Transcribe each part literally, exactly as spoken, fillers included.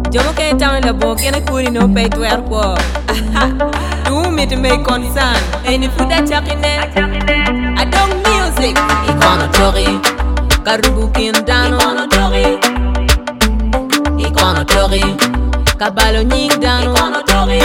Jomo can't tell the book and a coolie no pay to air war. Do me to make concern. And if you that chucking there, I don't music. Econotory, Karubukin down on a tory. Econotory, Kabalo Ning down on a tory.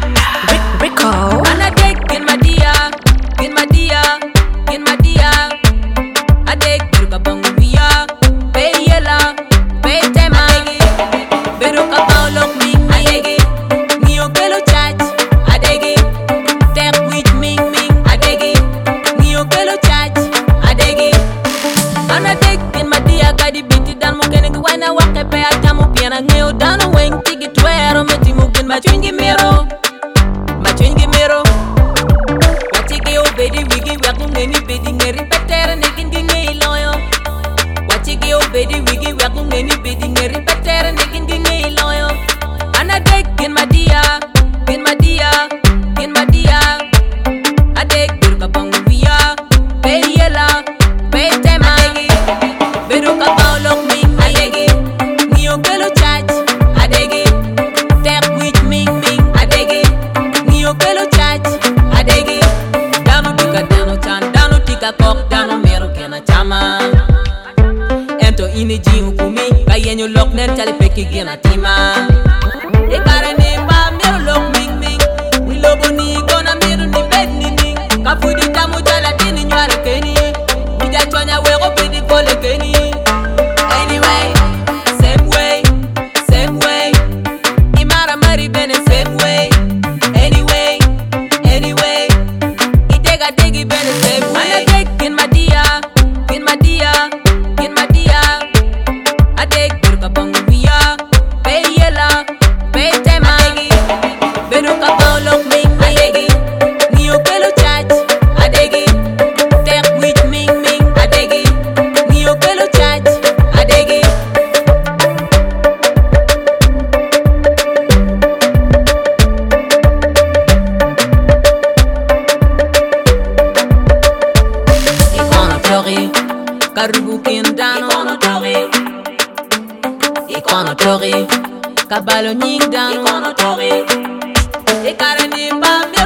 Rico, and I take in my dear, in my dear, in my dear. I take Burkabong via, pay yella, pay time. Pero kapao look me, I degi. Nio kelo chat, I degi. Tap with me, me, I degi. Nio kelo chat, I degi. And I take in my dear, gadi binti dan mo kene gwana wake pe atamu piana ngeo dano weng tigi twero meti mugen ma chwingi mero. Ma chwingi mero. Watike obedi wigi waku ngeni bedi ngeri petere nekin ginge iloyo. Watike obedi wigi waku ngeni bedi ngeri petere nekin ginge iloyo. And I take in my dear, in my dear, in my dear. I take Burkabong via, pay yella, pay time. Beruka Paulo Ming, I degi. Nio Kelo Chat, I degi. Tap with Ming Ming, I degi. Nio Kelo Chat, I degi. Dano tika dano chan, dano tika kok, dano mero kena chama. Ento ini ji hukumi, kayenyo lok nen chale peki gena tima. E karene pa mero lok Ming Ming. We lobo ni gona mero ni bed ni ning. Kafudi tamu chala tini nyare keni. Mida chwanya wego pedi kole keni. Anyway, same way, same way. Imara mari bene same way. Anyway, anyway. Itega degi bene same way. I take in my dear, in my dear, in my dear. I take Burkabong via, pay yella, pay time. Beruka Paulo Ming, I degi. Nio Kelo Chat, I degi. Tap with Ming Ming, I degi. Nio Kelo Chat, I degi. Econotory, Karubukin down on a tory. Econotory, Kabalo Ning down on a tory. E karani pa